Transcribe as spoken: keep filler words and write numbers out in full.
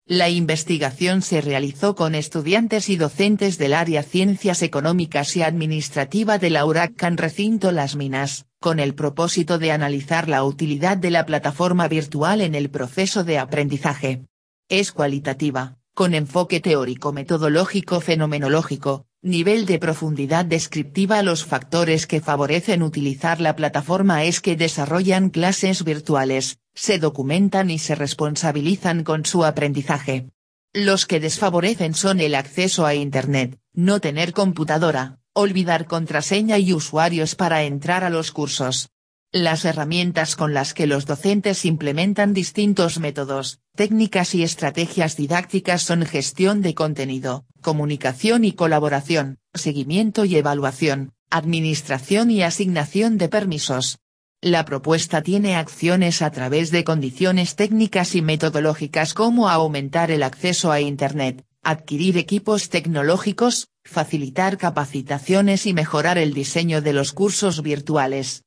La investigación se realizó con estudiantes y docentes del área Ciencias Económicas y Administrativa de la Huracán Recinto Las Minas, con el propósito de analizar la utilidad de la plataforma virtual en el proceso de aprendizaje. Es cualitativa, con enfoque teórico-metodológico fenomenológico, nivel de profundidad descriptiva. Los factores que favorecen utilizar la plataforma es que desarrollan clases virtuales, se documentan y se responsabilizan con su aprendizaje. Los que desfavorecen son el acceso a Internet, no tener computadora, olvidar contraseña y usuarios para entrar a los cursos. Las herramientas con las que los docentes implementan distintos métodos, técnicas y estrategias didácticas son gestión de contenido, comunicación y colaboración, seguimiento y evaluación, administración y asignación de permisos. La propuesta tiene acciones a través de condiciones técnicas y metodológicas como aumentar el acceso a Internet, adquirir equipos tecnológicos, facilitar capacitaciones y mejorar el diseño de los cursos virtuales.